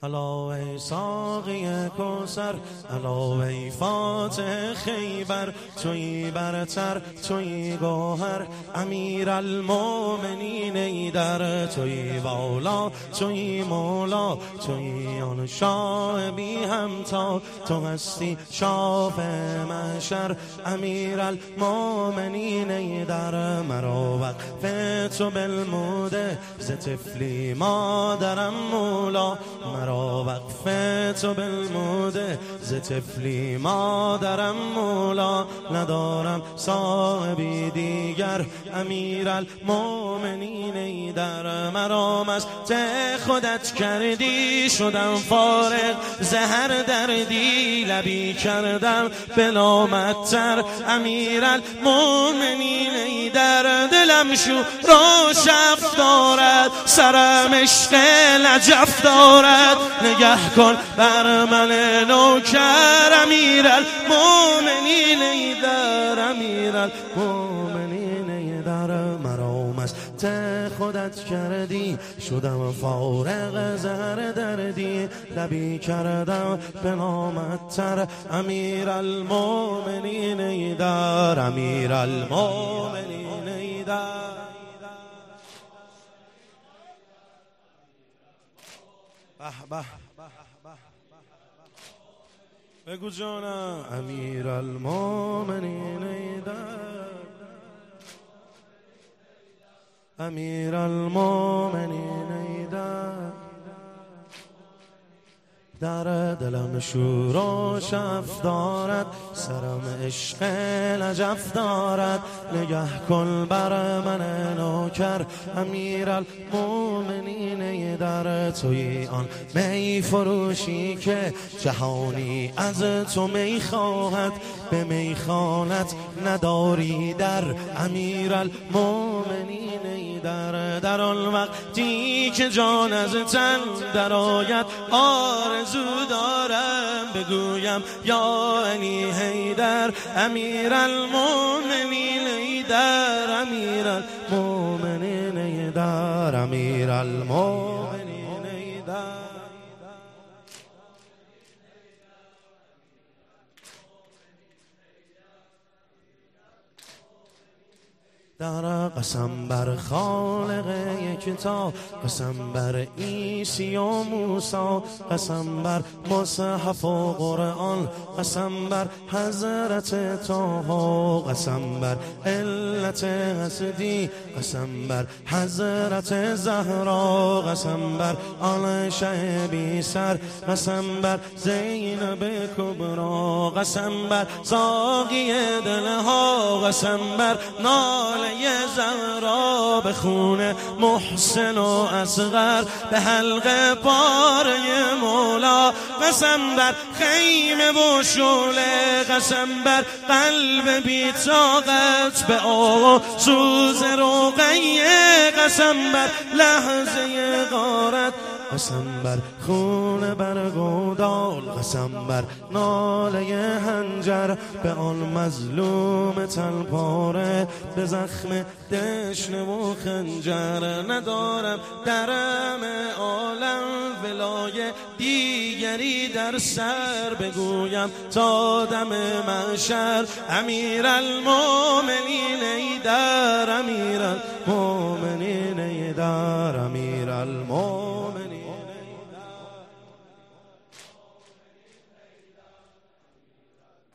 الا ای ساقی کوثر، الا ای فاتح خیبر، تویی برتر، تویی گوهر، امیر المومنین ایدر، تویی والا، تویی مولا، تویی آن شاه بی همتا، تو هستی شافع محشر، امیر المومنین ایدر. مرا وقف تو بالموده، ز طفلی مادرم مولا، مرا وقف تو بالموده، ز طفلی مادرم مولا، ندارم صاحبی دیگر، امیر المومنین ایدر. مرا مست خودت کردی، شدم فارغ زهر دردی، لبی کردم بلامتر، امیر المومنین ایدر. دلم شو روشف دارد، سرم عشق نجف دارد، نگه کن بر من نوکر، امیر المومنین ایدر، امیر المومنین ایدر. مرا مست خودت کردی، شدم فارغ زهر دردی، لبی کردم به نامتر، امیر المومنین ایدر، امیر المومنین ایدر. به بگو جانم، امیر المومنین ایدر، امیر المومنین ایدر. در دلم شور و شف دارد، سرم عشق نجف دارد، نگه کن بر من نوکر، امیر المومنین ایدر. توی آن می فروشی که جهانی از تو می خواهد، به می خانت نداری در، امیر المومنین ایدر. در آن وقتی که جان از تن درآید، آرزو دارم بگویم یا علی حیدر، امیر المومنین ایدر، امیر المومنین ایدر، امیر المومنین ایدر. در قسم بر خالق یکتا، قسم بر عیسی و موسی، قسم بر مصحف و قرآن، قسم بر حضرت طه، قسم بر علت حسدی، قسم بر حضرت زهرا، قسم بر آن شه بی سر، قسم بر زینب کبرا، قسم بر ساقی دلها، قسم بر نال زهرا، به خون محسن و اصغر، به حلق پاره مولا، قسم بر خیمه و شعله، قسم بر قلب بی طاقت، به آه و سوز رقیه، قسم بر لحظه غارت، قسم بر خون برگودال، قسم بر ناله هنجر، به آن مظلوم تلپاره، به زخم دشنه و خنجر. ندارم درم عالم ولای دیگری در سر، بگویم تا دم محشر، امیر المومنین ایدر، امیر المومنین ایدر، امیر المومنین